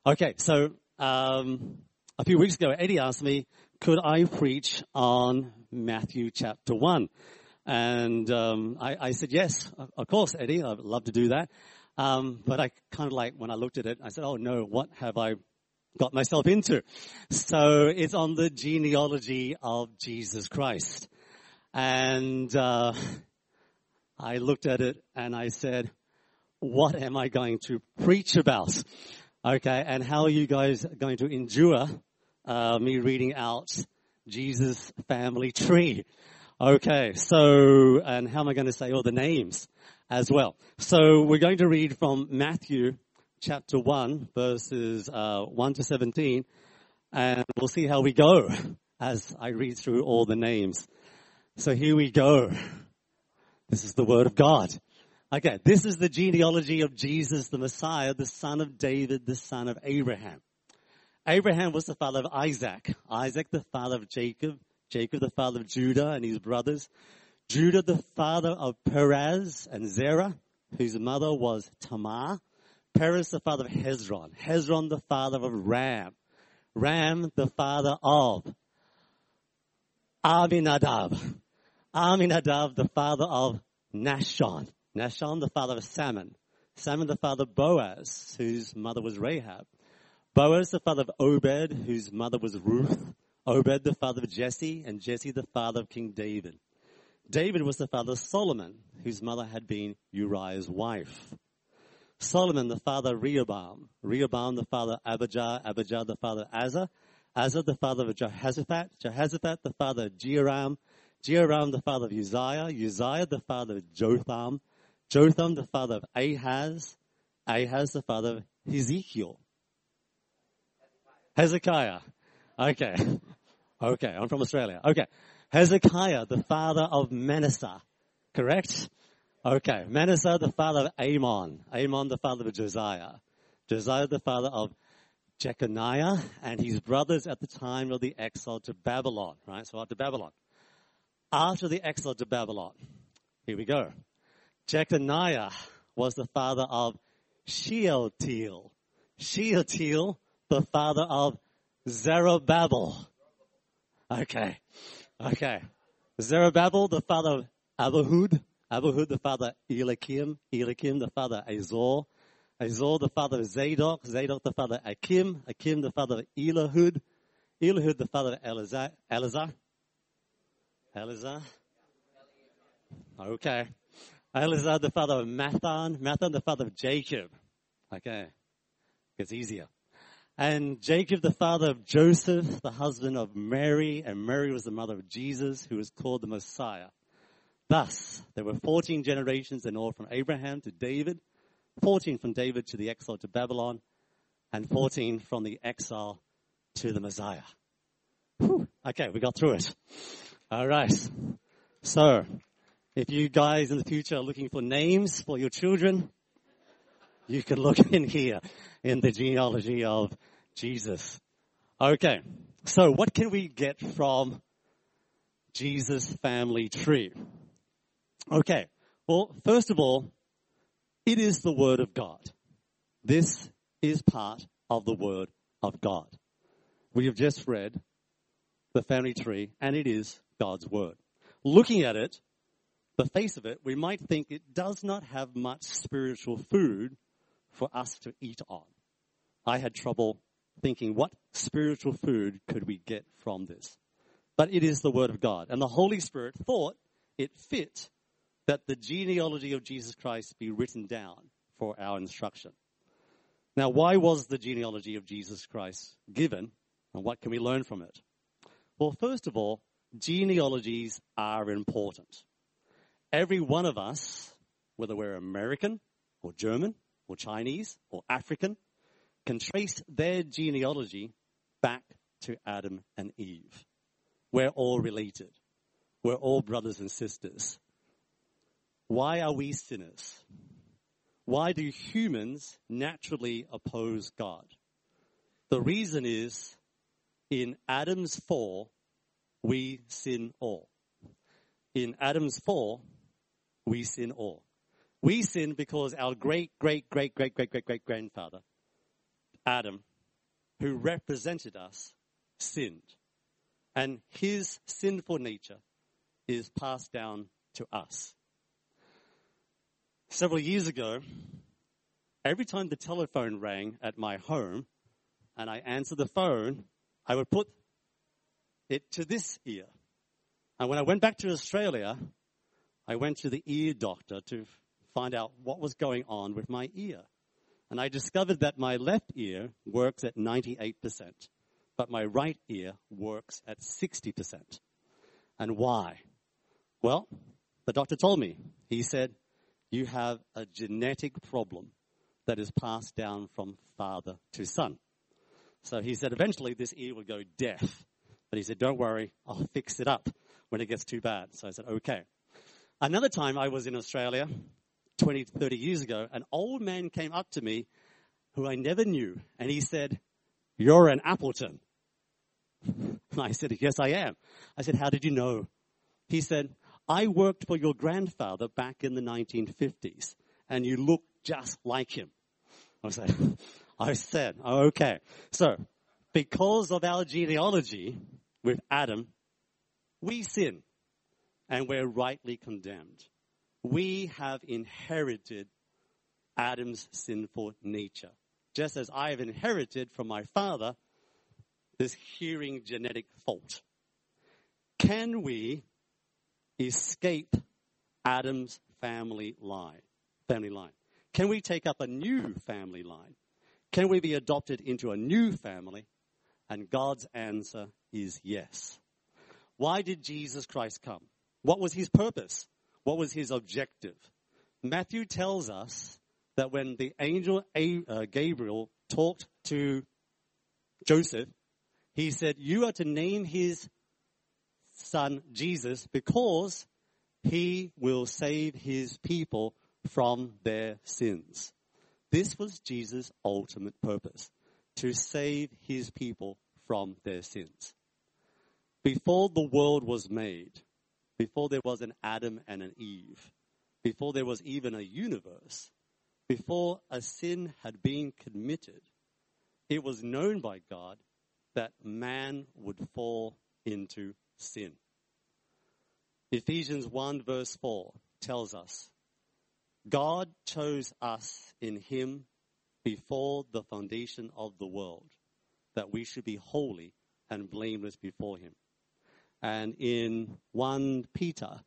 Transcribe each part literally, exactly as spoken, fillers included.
Okay, so um, a few weeks ago, Eddie asked me, could I preach on Matthew chapter one? And um, I, I said, yes, of course, Eddie, I'd love to do that. Um, but I kind of like, when I looked at it, I said, oh no, what have I got myself into? So it's on the genealogy of Jesus Christ. And uh, I looked at it and I said, what am I going to preach about? Okay, and how are you guys going to endure uh, me reading out Jesus' family tree? Okay, so, and how am I going to say all the names as well? So we're going to read from Matthew chapter one, verses uh, one to seventeen, and we'll see how we go as I read through all the names. So here we go. This is the Word of God. Okay, this is the genealogy of Jesus, the Messiah, the son of David, the son of Abraham. Abraham was the father of Isaac. Isaac, the father of Jacob. Jacob, the father of Judah and his brothers. Judah, the father of Perez and Zerah, whose mother was Tamar. Perez, the father of Hezron. Hezron, the father of Ram. Ram, the father of Aminadab. Aminadab, the father of Nahshon. Nahshon, the father of Salmon. Salmon, the father of Boaz, whose mother was Rahab. Boaz, the father of Obed, whose mother was Ruth. Obed, the father of Jesse, and Jesse, the father of King David. David was the father of Solomon, whose mother had been Uriah's wife. Solomon, the father of Rehoboam. Rehoboam, the father of Abijah. Abijah, the father of Asa. Asa, the father of Jehoshaphat. Jehoshaphat, the father of Jehoram. Jehoram, the father of Uzziah. Uzziah, the father of Jotham. Jotham, the father of Ahaz. Ahaz, the father of Ezekiel. Hezekiah. Okay. Okay, I'm from Australia. Okay. Hezekiah, the father of Manasseh. Correct? Okay. Manasseh, the father of Amon. Amon, the father of Josiah. Josiah, the father of Jeconiah and his brothers at the time of the exile to Babylon. Right? So after Babylon. After the exile to Babylon. Here we go. Jeconiah was the father of Shealtiel. Shealtiel, the father of Zerubbabel. Okay. Okay. Zerubbabel, the father of Abihud. Abihud, the father of Eliakim. Eliakim, the father of Azor. Azor, the father of Zadok. Zadok, the father of Akim. Akim, the father of Elihud. Elihud, the father of Eleazar. Eleazar. Eleazar. Okay. Eleazar, the father of Mathan. Mathan, the father of Jacob. Okay. Gets easier. And Jacob, the father of Joseph, the husband of Mary, and Mary was the mother of Jesus, who was called the Messiah. Thus, there were fourteen generations in all from Abraham to David, fourteen from David to the exile to Babylon, and fourteen from the exile to the Messiah. Whew. Okay, we got through it. All right. So, if you guys in the future are looking for names for your children, you can look in here in the genealogy of Jesus. Okay, so what can we get from Jesus' family tree? Okay, well, first of all, it is the Word of God. This is part of the Word of God. We have just read the family tree, and it is God's Word. Looking at it, the face of it, we might think it does not have much spiritual food for us to eat on. I had trouble thinking what spiritual food could we get from this. But it is the Word of God. And the Holy Spirit thought it fit that the genealogy of Jesus Christ be written down for our instruction. Now, why was the genealogy of Jesus Christ given? And what can we learn from it? Well, first of all, genealogies are important. Every one of us, whether we're American or German, or Chinese, or African, can trace their genealogy back to Adam and Eve. We're all related. We're all brothers and sisters. Why are we sinners? Why do humans naturally oppose God? The reason is, in Adam's fall, we sin all. In Adam's fall, we sin all. We sin because our great, great, great, great, great, great, great grandfather, Adam, who represented us, sinned. And his sinful nature is passed down to us. Several years ago, every time the telephone rang at my home and I answered the phone, I would put it to this ear. And when I went back to Australia, I went to the ear doctor to find out what was going on with my ear. And I discovered that my left ear works at ninety-eight percent, but my right ear works at sixty percent. And why? Well, the doctor told me. He said, you have a genetic problem that is passed down from father to son. So he said eventually this ear will go deaf. But he said, don't worry, I'll fix it up when it gets too bad. So I said, okay. Another time I was in Australia, twenty, thirty years ago, an old man came up to me who I never knew. And he said, you're an Appleton. I said, yes, I am. I said, how did you know? He said, I worked for your grandfather back in the nineteen fifties, and you look just like him. I said, I said, oh, okay. So, because of our genealogy with Adam, we sin, and we're rightly condemned. We have inherited Adam's sinful nature, just as I have inherited from my father this hearing genetic fault. Can we escape Adam's family line? Family line. Can we take up a new family line? Can we be adopted into a new family? And God's answer is yes. Why did Jesus Christ come? What was his purpose? What was his objective? Matthew tells us that when the angel Gabriel talked to Joseph, he said, you are to name his son Jesus because he will save his people from their sins. This was Jesus' ultimate purpose, to save his people from their sins. Before the world was made, before there was an Adam and an Eve, before there was even a universe, before a sin had been committed, it was known by God that man would fall into sin. Ephesians one verse four tells us, God chose us in him before the foundation of the world, that we should be holy and blameless before him. And in First Peter,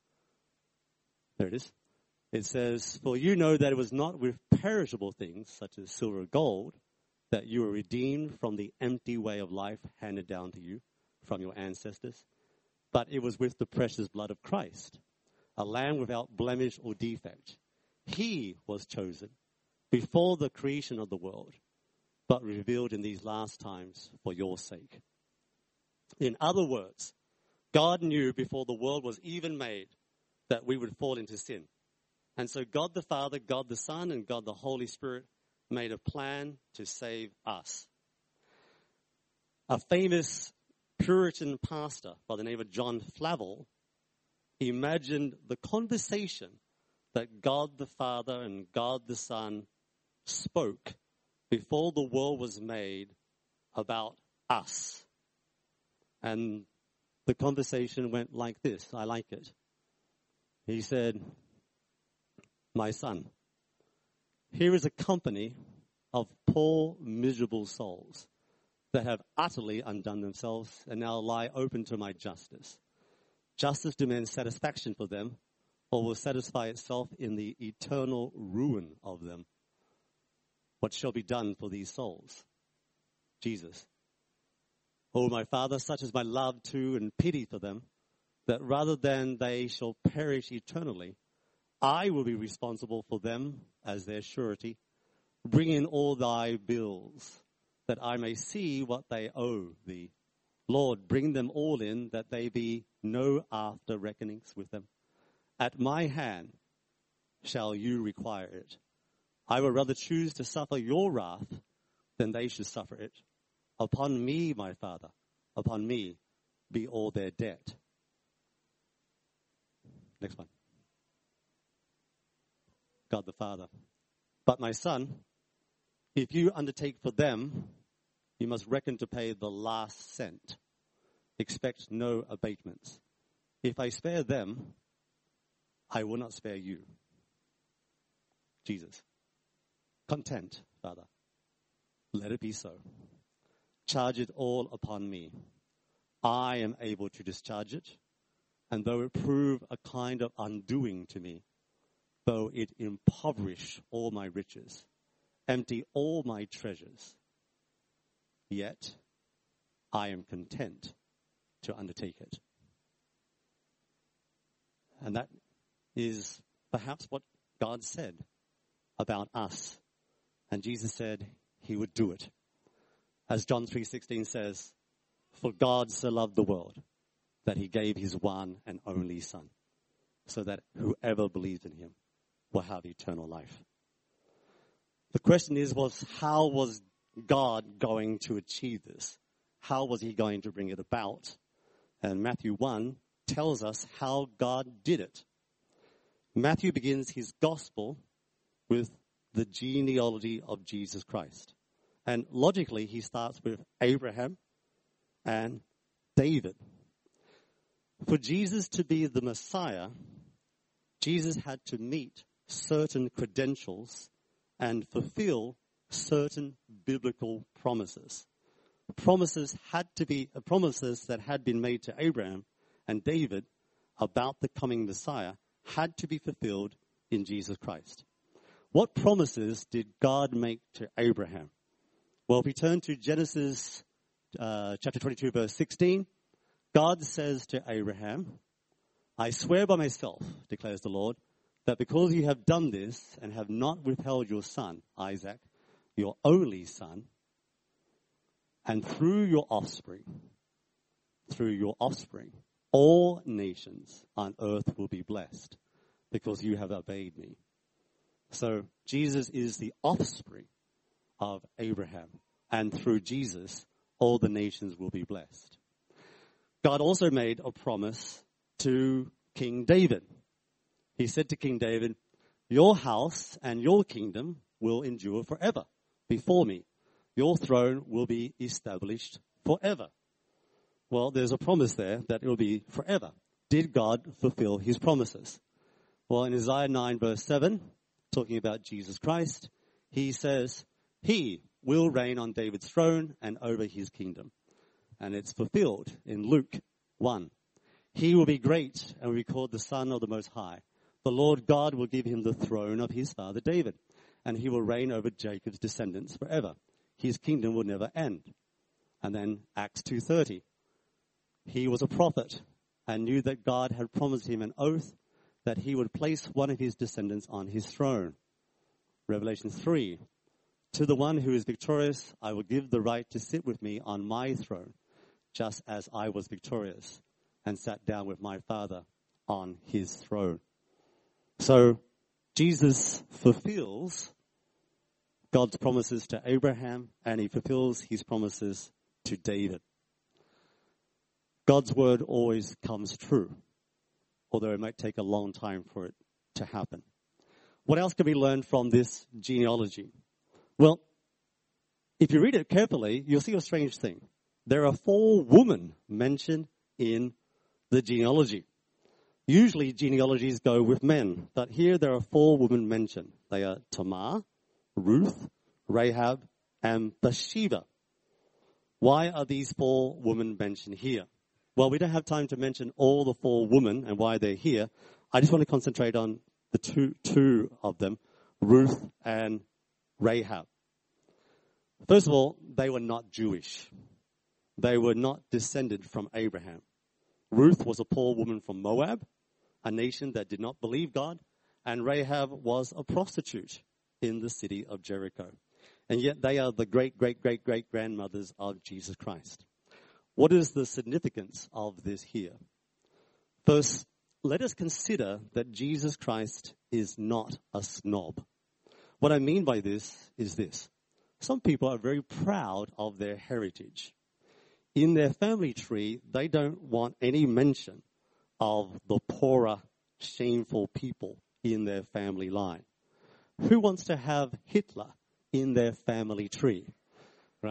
there it is, it says, for you know that it was not with perishable things, such as silver or gold, that you were redeemed from the empty way of life handed down to you from your ancestors, but it was with the precious blood of Christ, a lamb without blemish or defect. He was chosen before the creation of the world, but revealed in these last times for your sake. In other words, God knew before the world was even made that we would fall into sin. And so God the Father, God the Son, and God the Holy Spirit made a plan to save us. A famous Puritan pastor by the name of John Flavel imagined the conversation that God the Father and God the Son spoke before the world was made about us. And the conversation went like this. I like it. He said, my son, here is a company of poor, miserable souls that have utterly undone themselves and now lie open to my justice. Justice demands satisfaction for them, or will satisfy itself in the eternal ruin of them. What shall be done for these souls? Jesus. Oh, my Father, such is my love to and pity for them, that rather than they shall perish eternally, I will be responsible for them as their surety. Bring in all thy bills, that I may see what they owe thee. Lord, bring them all in, that they be no after reckonings with them. At my hand shall you require it. I would rather choose to suffer your wrath than they should suffer it. Upon me, my Father, upon me be all their debt. Next one. God the Father. But my son, if you undertake for them, you must reckon to pay the last cent. Expect no abatements. If I spare them, I will not spare you. Jesus. Content, Father. Let it be so. Charge it all upon me. I am able to discharge it, and though it prove a kind of undoing to me, though it impoverish all my riches, empty all my treasures, yet I am content to undertake it. And that is perhaps what God said about us. And Jesus said he would do it. As John three sixteen says, for God so loved the world that he gave his one and only Son, so that whoever believes in him will have eternal life. The question is, was how was God going to achieve this? How was he going to bring it about? And Matthew one tells us how God did it. Matthew begins his gospel with the genealogy of Jesus Christ. And logically, he starts with Abraham and David. For Jesus to be the Messiah, Jesus had to meet certain credentials and fulfill certain biblical promises. Promises had to be uh, promises that had been made to Abraham and David about the coming Messiah had to be fulfilled in Jesus Christ. What promises did God make to Abraham? Well, if we turn to Genesis uh, chapter twenty-two, verse sixteen, God says to Abraham, I swear by myself, declares the Lord, that because you have done this and have not withheld your son, Isaac, your only son, and through your offspring, through your offspring, all nations on earth will be blessed because you have obeyed me. So Jesus is the offspring of Abraham, and through Jesus, all the nations will be blessed. God also made a promise to King David. He said to King David, your house and your kingdom will endure forever before me. Your throne will be established forever. Well, there's a promise there that it will be forever. Did God fulfill his promises? Well, in Isaiah nine verse seven, talking about Jesus Christ, he says, he will reign on David's throne and over his kingdom. And it's fulfilled in Luke one. He will be great and will be called the Son of the Most High. The Lord God will give him the throne of his father David, and he will reign over Jacob's descendants forever. His kingdom will never end. And then Acts two thirty. He was a prophet and knew that God had promised him an oath that he would place one of his descendants on his throne. Revelation three. To the one who is victorious, I will give the right to sit with me on my throne, just as I was victorious and sat down with my Father on his throne. So Jesus fulfills God's promises to Abraham, and he fulfills his promises to David. God's word always comes true, although it might take a long time for it to happen. What else can we learn from this genealogy? Well, if you read it carefully, you'll see a strange thing. There are four women mentioned in the genealogy. Usually genealogies go with men, but here there are four women mentioned. They are Tamar, Ruth, Rahab, and Bathsheba. Why are these four women mentioned here? Well, we don't have time to mention all the four women and why they're here. I just want to concentrate on the two, two of them, Ruth and Rahab. First of all, they were not Jewish. They were not descended from Abraham. Ruth was a poor woman from Moab, a nation that did not believe God, and Rahab was a prostitute in the city of Jericho. And yet they are the great, great, great, great grandmothers of Jesus Christ. What is the significance of this here? First, let us consider that Jesus Christ is not a snob. What I mean by this is this. Some people are very proud of their heritage. In their family tree, they don't want any mention of the poorer, shameful people in their family line. Who wants to have Hitler in their family tree, right?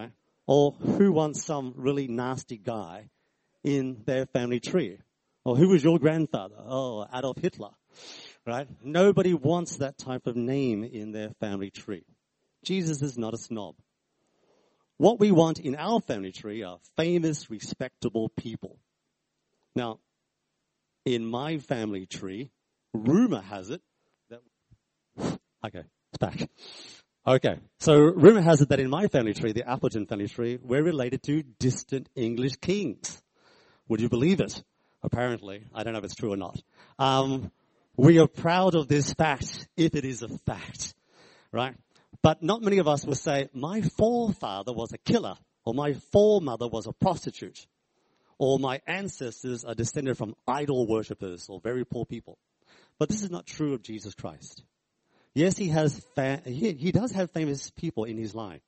Or who wants some really nasty guy in their family tree? Or who was your grandfather? Oh, Adolf Hitler, right? Nobody wants that type of name in their family tree. Jesus is not a snob. What we want in our family tree are famous, respectable people. Now, in my family tree, rumor has it that... Okay, it's back. Okay, so rumor has it that in my family tree, the Appleton family tree, we're related to distant English kings. Would you believe it? Apparently. I don't know if it's true or not. Um, we are proud of this fact, if it is a fact, right? But not many of us will say, my forefather was a killer, or my foremother was a prostitute, or my ancestors are descended from idol worshippers or very poor people. But this is not true of Jesus Christ. Yes, he has fa- he, he does have famous people in his line.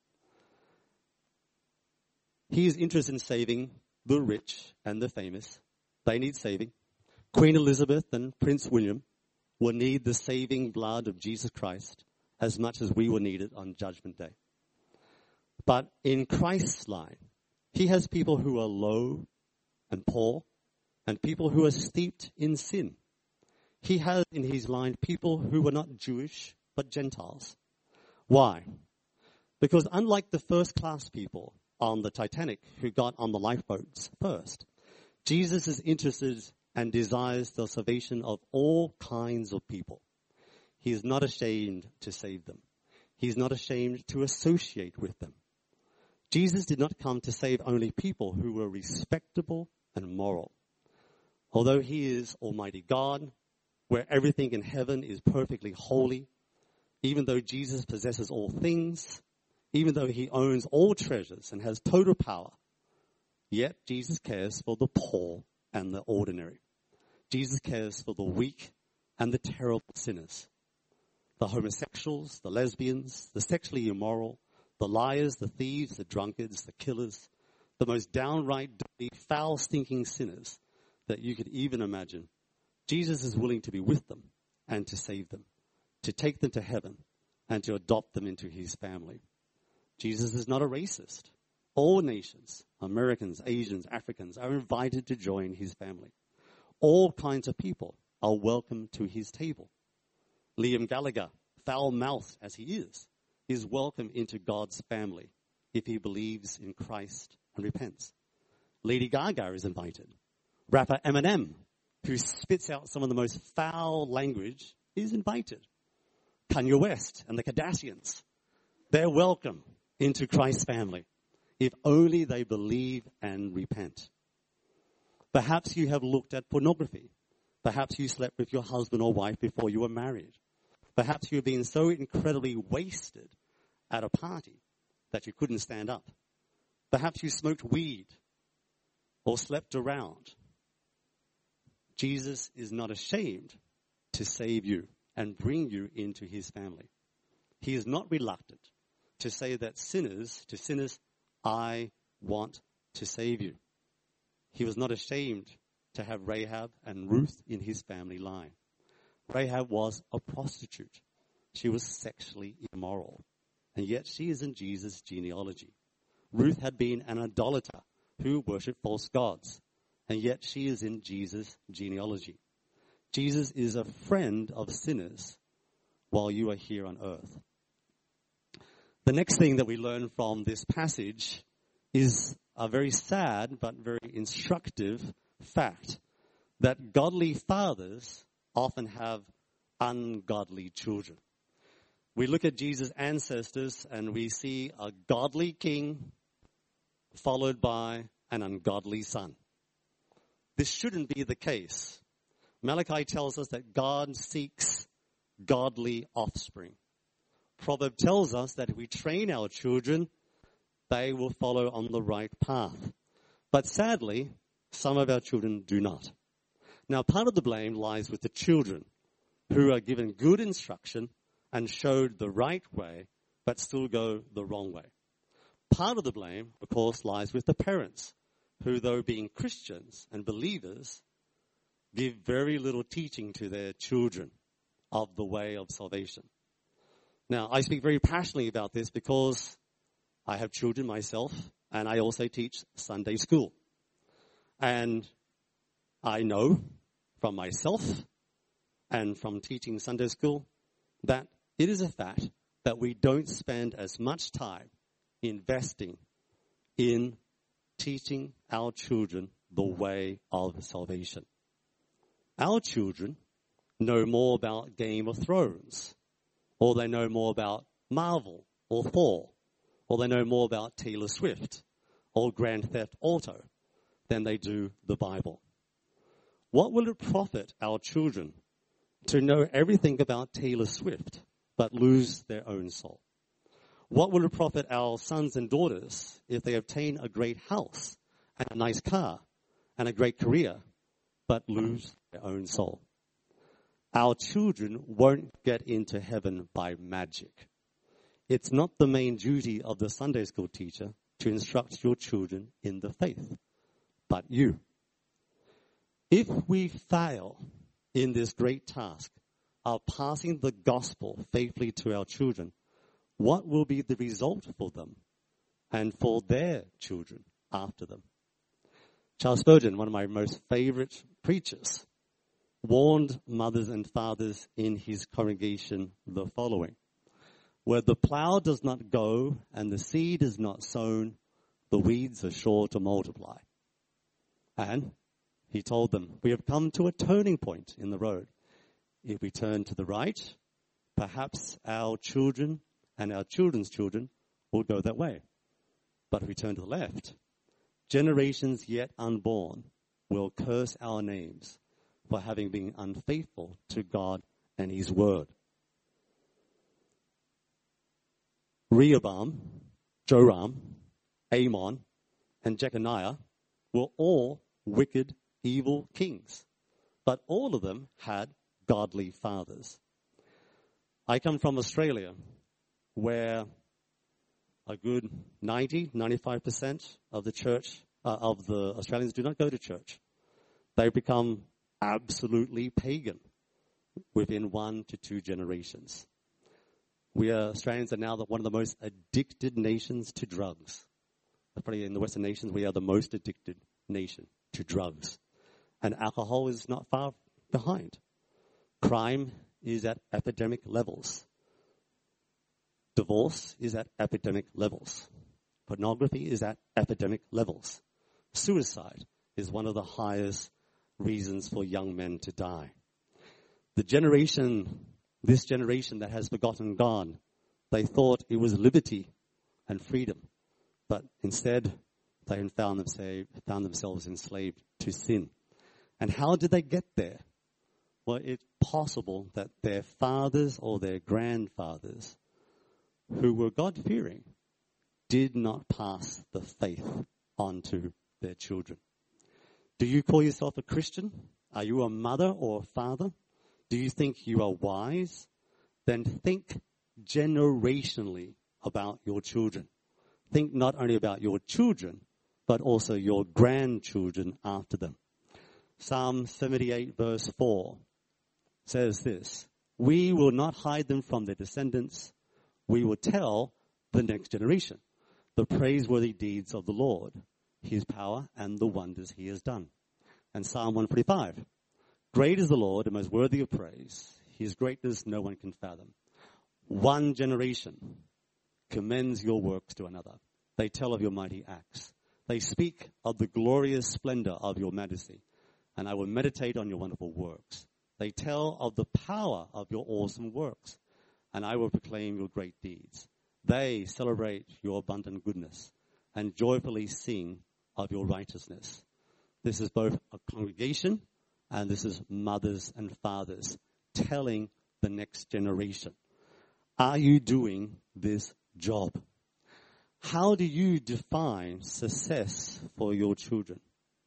He is interested in saving the rich and the famous. They need saving. Queen Elizabeth and Prince William will need the saving blood of Jesus Christ as much as we will need it on Judgment Day. But in Christ's line, he has people who are low and poor and people who are steeped in sin. He has in his line people who are not Jewish but Gentiles. Why? Because unlike the first class people on the Titanic who got on the lifeboats first, Jesus is interested and desires the salvation of all kinds of people. He is not ashamed to save them. He is not ashamed to associate with them. Jesus did not come to save only people who were respectable and moral. Although he is Almighty God, where everything in heaven is perfectly holy, even though Jesus possesses all things, even though he owns all treasures and has total power, yet Jesus cares for the poor and the ordinary. Jesus cares for the weak and the terrible sinners. The homosexuals, the lesbians, the sexually immoral, the liars, the thieves, the drunkards, the killers, the most downright dirty, foul, stinking sinners that you could even imagine. Jesus is willing to be with them and to save them, to take them to heaven and to adopt them into his family. Jesus is not a racist. All nations, Americans, Asians, Africans, are invited to join his family. All kinds of people are welcome to his table. Liam Gallagher, foul-mouthed as he is, is welcome into God's family if he believes in Christ and repents. Lady Gaga is invited. Rapper Eminem, who spits out some of the most foul language, is invited. Kanye West and the Kardashians, they're welcome into Christ's family if only they believe and repent. Perhaps you have looked at pornography. Perhaps you slept with your husband or wife before you were married. Perhaps you've been so incredibly wasted at a party that you couldn't stand up. Perhaps you smoked weed or slept around. Jesus is not ashamed to save you and bring you into his family. He is not reluctant to say that sinners, to sinners, I want to save you. He was not ashamed to have Rahab and Ruth in his family line. Rahab was a prostitute. She was sexually immoral. And yet she is in Jesus' genealogy. Ruth had been an idolater who worshipped false gods. And yet she is in Jesus' genealogy. Jesus is a friend of sinners while you are here on earth. The next thing that we learn from this passage is a very sad but very instructive fact that godly fathers often have ungodly children. We look at Jesus' ancestors and we see a godly king followed by an ungodly son. This shouldn't be the case. Malachi tells us that God seeks godly offspring. Proverb tells us that if we train our children, they will follow on the right path. But sadly, some of our children do not. Now, part of the blame lies with the children who are given good instruction and showed the right way, but still go the wrong way. Part of the blame, of course, lies with the parents who, though being Christians and believers, give very little teaching to their children of the way of salvation. Now, I speak very passionately about this because I have children myself, and I also teach Sunday school. And I know from myself and from teaching Sunday school that it is a fact that we don't spend as much time investing in teaching our children the way of salvation. Our children know more about Game of Thrones, or they know more about Marvel or Thor, or they know more about Taylor Swift or Grand Theft Auto than they do the Bible. What will it profit our children to know everything about Taylor Swift but lose their own soul? What will it profit our sons and daughters if they obtain a great house and a nice car and a great career but lose their own soul? Our children won't get into heaven by magic. It's not the main duty of the Sunday school teacher to instruct your children in the faith, but you. If we fail in this great task of passing the gospel faithfully to our children, what will be the result for them and for their children after them? Charles Spurgeon, one of my most favorite preachers, warned mothers and fathers in his congregation the following: where the plow does not go and the seed is not sown, the weeds are sure to multiply. And he told them, we have come to a turning point in the road. If we turn to the right, perhaps our children and our children's children will go that way. But if we turn to the left, generations yet unborn will curse our names for having been unfaithful to God and his word. Rehoboam, Joram, Amon, and Jeconiah were all wicked, evil kings, but all of them had godly fathers. I come from Australia, where a good ninety, ninety-five percent of the church, uh, of the Australians do not go to church. They become absolutely pagan within one to two generations. We are, Australians are now the, one of the most addicted nations to drugs. Probably in the Western nations, we are the most addicted nation to drugs. And alcohol is not far behind. Crime is at epidemic levels. Divorce is at epidemic levels. Pornography is at epidemic levels. Suicide is one of the highest reasons for young men to die. The generation, this generation that has forgotten God, they thought it was liberty and freedom, but instead they found themselves, found themselves enslaved to sin. And how did they get there? Well, it's possible that their fathers or their grandfathers, who were God-fearing, did not pass the faith on to their children. Do you call yourself a Christian? Are you a mother or a father? Do you think you are wise? Then think generationally about your children. Think not only about your children, but also your grandchildren after them. Psalm seventy-eight verse four says this: we will not hide them from their descendants. We will tell the next generation the praiseworthy deeds of the Lord, his power and the wonders he has done. And Psalm one forty-five, great is the Lord and most worthy of praise. His greatness no one can fathom. One generation commends your works to another. They tell of your mighty acts. They speak of the glorious splendor of your majesty. And I will meditate on your wonderful works. They tell of the power of your awesome works. And I will proclaim your great deeds. They celebrate your abundant goodness and joyfully sing of your righteousness. This is both a congregation and this is mothers and fathers telling the next generation. Are you doing this job? How do you define success for your children?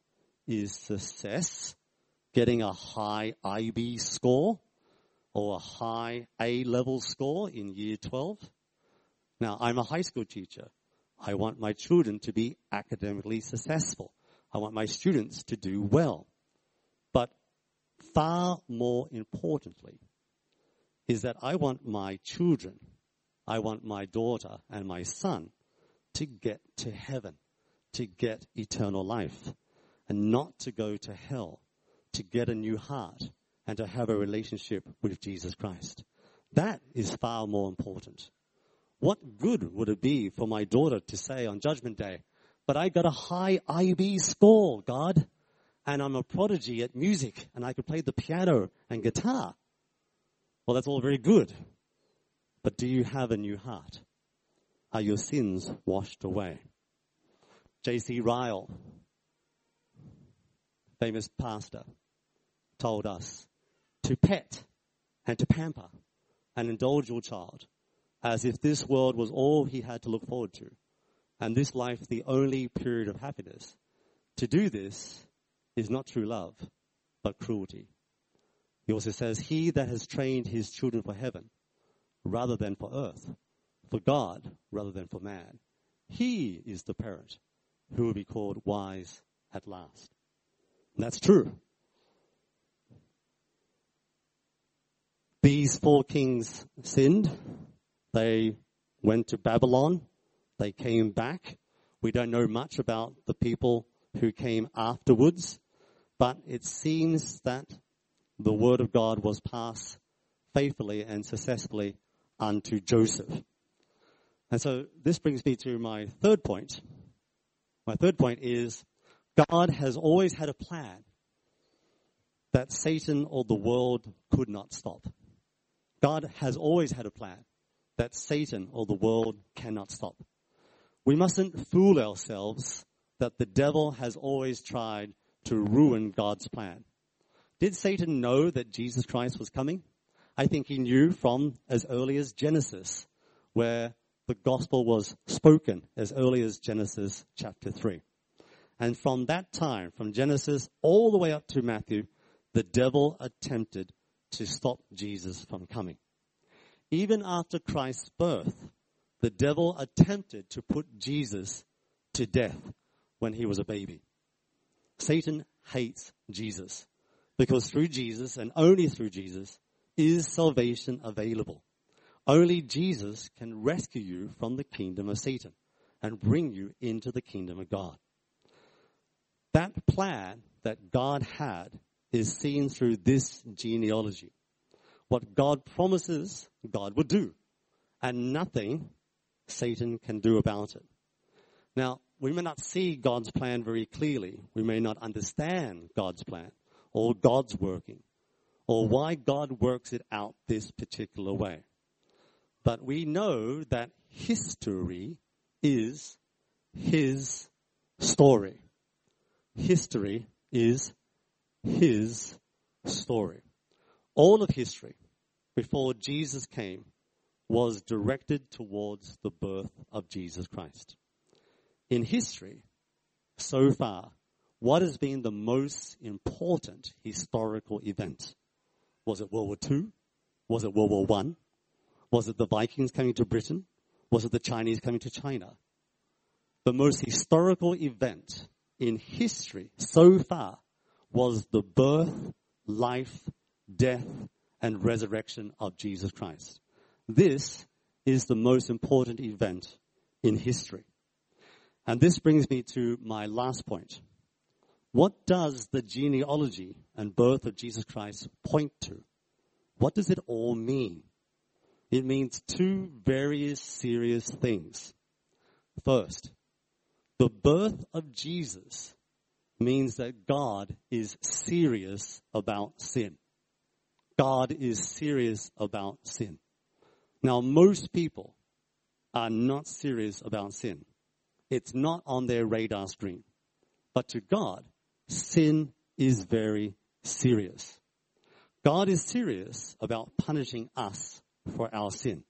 Is success getting a high I B score or a high A-level score in year twelve? Now, I'm a high school teacher. I want my children to be academically successful. I want my students to do well. But far more importantly is that I want my children, I want my daughter and my son to get to heaven. to get eternal life and not to go to hell, to get a new heart and to have a relationship with Jesus Christ. That is far more important. What good would it be for my daughter to say on Judgment Day, but I got a high I B score, God, and I'm a prodigy at music and I could play the piano and guitar. Well, that's all very good. But do you have a new heart? Are your sins washed away? J C Ryle, famous pastor, told us to pet and to pamper and indulge your child as if this world was all he had to look forward to, and this life the only period of happiness. To do this is not true love, but cruelty. He also says, he that has trained his children for heaven rather than for earth, for God rather than for man, he is the parent who will be called wise at last. And that's true. These four kings sinned. They went to Babylon. They came back. We don't know much about the people who came afterwards, but it seems that the word of God was passed faithfully and successfully unto Joseph. And so this brings me to my third point. My third point is God has always had a plan that Satan or the world could not stop. God has always had a plan that Satan or the world cannot stop. We mustn't fool ourselves that the devil has always tried to ruin God's plan. Did Satan know that Jesus Christ was coming? I think he knew from as early as Genesis, where the gospel was spoken as early as Genesis chapter three. And from that time, from Genesis all the way up to Matthew, the devil attempted to stop Jesus from coming. Even after Christ's birth, the devil attempted to put Jesus to death when he was a baby. Satan hates Jesus because through Jesus and only through Jesus is salvation available. Only Jesus can rescue you from the kingdom of Satan and bring you into the kingdom of God. That plan that God had is seen through this genealogy. What God promises, God will do, and nothing Satan can do about it. Now, we may not see God's plan very clearly. We may not understand God's plan or God's working or why God works it out this particular way. But we know that history is his story. History is his story. All of history before Jesus came was directed towards the birth of Jesus Christ. In history, so far, what has been the most important historical event? Was it World War Two? Was it World War One? Was it the Vikings coming to Britain? Was it the Chinese coming to China? The most historical event in history so far was the birth, life, death, and resurrection of Jesus Christ. This is the most important event in history. And this brings me to my last point. What does the genealogy and birth of Jesus Christ point to? What does it all mean? It means two very serious things. First, the birth of Jesus means that God is serious about sin. God is serious about sin. Now, most people are not serious about sin. It's not on their radar screen. But to God, sin is very serious. God is serious about punishing us for our sin.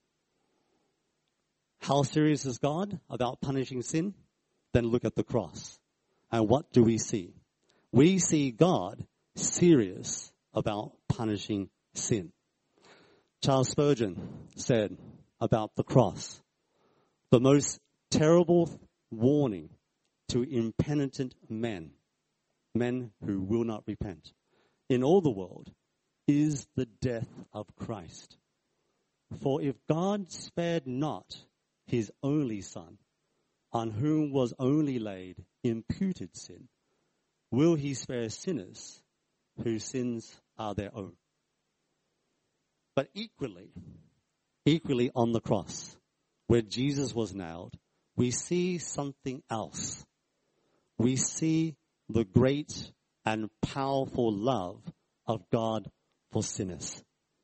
How serious is God about punishing sin? Then look at the cross. And what do we see? We see God serious about punishing sin. Charles Spurgeon said about the cross, the most terrible warning to impenitent men, men who will not repent, in all the world, is the death of Christ. For if God spared not his only Son, on whom was only laid imputed sin, will he spare sinners whose sins are their own? But equally, equally on the cross, where Jesus was nailed, we see something else. We see the great and powerful love of God for sinners.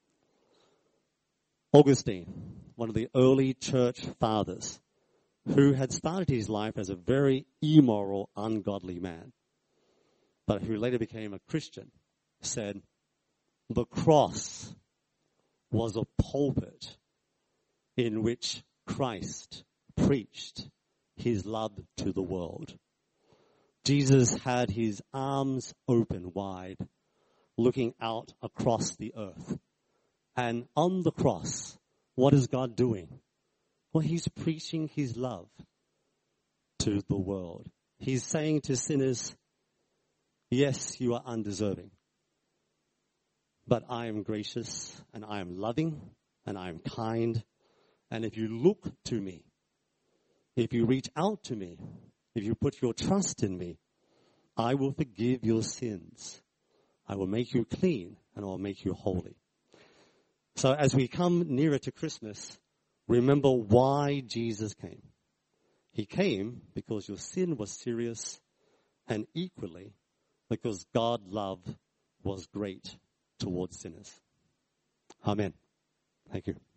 Augustine, one of the early church fathers, who had started his life as a very immoral, ungodly man, but who later became a Christian, said, the cross was a pulpit in which Christ preached his love to the world. Jesus had his arms open wide, looking out across the earth. And on the cross, what is God doing? Well, he's preaching his love to the world. He's saying to sinners, yes, you are undeserving, but I am gracious and I am loving and I am kind. And if you look to me, if you reach out to me, if you put your trust in me, I will forgive your sins. I will make you clean and I will make you holy. So as we come nearer to Christmas, remember why Jesus came. He came because your sin was serious, and equally because God's love was great towards sinners. Amen. Thank you.